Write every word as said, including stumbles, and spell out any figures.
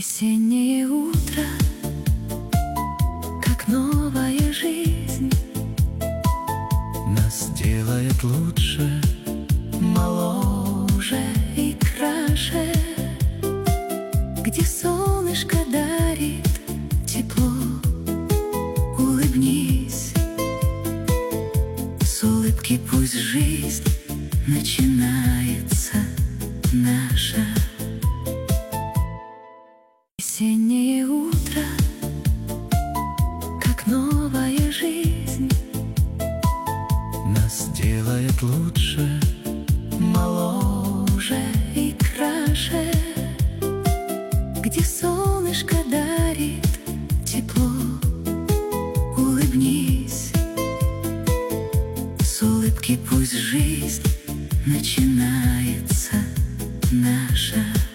Весеннее утро, как новая жизнь, нас делает лучше, моложе и краше, где солнышко дарит тепло. Улыбнись, с улыбки пусть жизнь начинается наша. Весеннее утро, как новая жизнь, нас делает лучше, моложе и краше, где солнышко дарит тепло. Улыбнись, с улыбки пусть жизнь начинается наша.